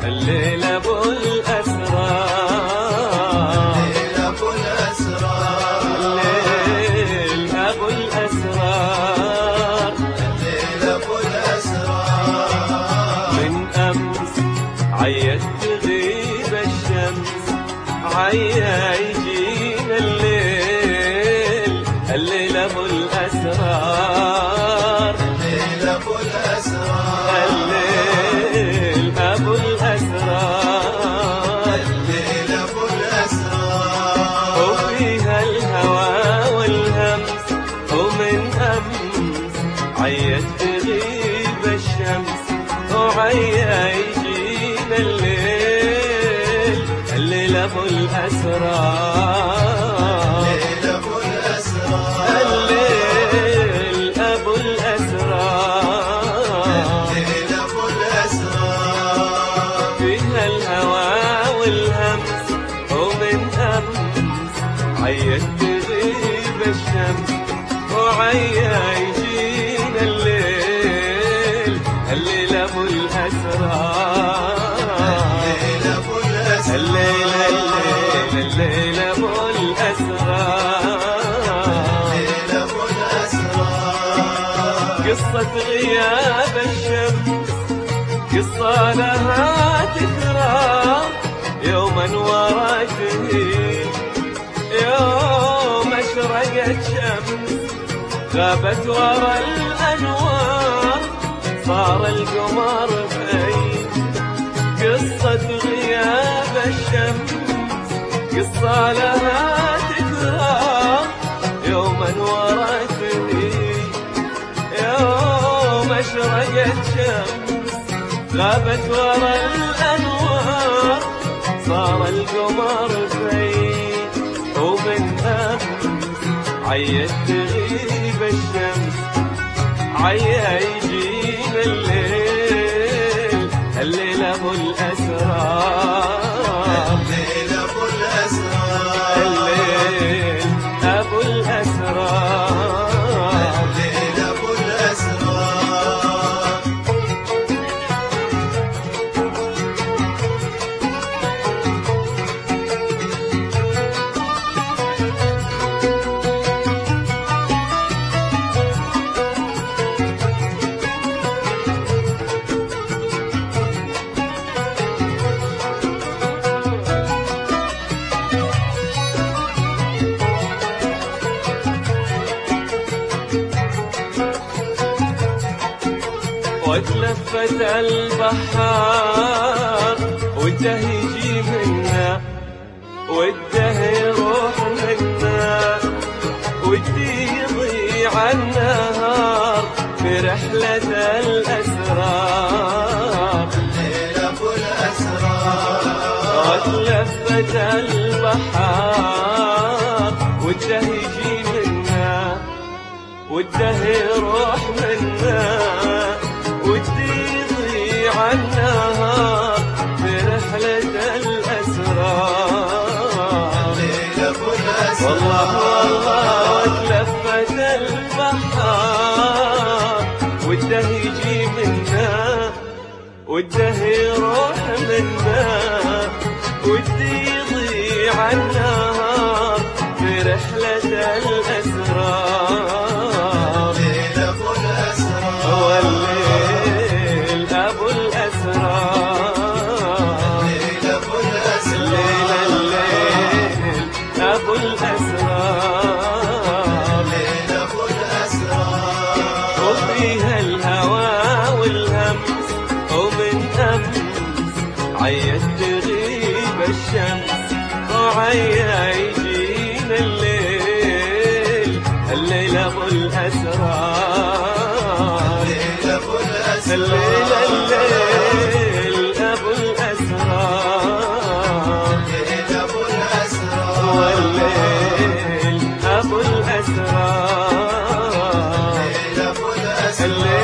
الليل أبو الأسرار، الليل أبو الأسرار، الليل أبو الأسرار، الليل أبو الأسرار. من أمس عيت تغيب الشمس، عيا يجينا الليل، الليل أبو الأسرار، الليل أبو الأسرار، الليل أبو الأسرار، الليل أبو الأسرار. وفيها الهوى والهمس، ومن أمس عيت تغيب الشمس، وعيا يجينا الليل، الليل أبو الأسرار، الليل أبو الأسرار، الليل أبو الأسرار، الليل أبو الأسرار. فيها الهوى والهمس، ومن أمس عيت تغيب الشمس، وعيا يجينا الليل، الليل أبو الأسرار، الليل أبو الأسرار، الليل الليل أبو الأسرار. الليل أبو الأسرار. قصة غياب الشمس قصة لها تكرار، يوما ورا تهيب، يوم أشرقت شمس غابت ورا الأنوار، صار القمر بعيد. قصة غياب الشمس قصة لها تكرار، يوما ورا تهيب، يوم أشرقت شمس غابت ورا الأنوار، صار القمر بعيد. ومن أمس عيت تغيب الشمس، عيا يجينا الليل، الليل أبو الأسرار، الليل أبو الأسرار، الليل أبو الأسرار. الليل أبو الأسرار. وتلفت البحار، وده يجي منا، وده يروح منا، وده يضيع النهار في رحلة الأسرار، الليل أبو الأسرار. وتلفت البحار، وده يجي منا، وده يروح منا، وده يضيع النهار في رحلة الأسرار، الليل أبو الأسرار. والله والله وتلفت البحار، وده يجي منا، وده يروح منا، وده يضيع النهار في رحلة الأسرار، الليل أبو الأسرار، هو الليل أبو الأسرار، الليل أبو الأسرار. الليل أبو الأسرار. الليل أبو الأسرار. وفيها الهوى والهمس، ومن أمس عيت تغيب الشمس، وعيا يجينا الليل، الليل أبو الأسرار، الليل أبو الأسرار. الليل أبو الأسرار، الليل أبو الأسرار. والليل أبو الأسرار، الليل أبو الأسرار. الليل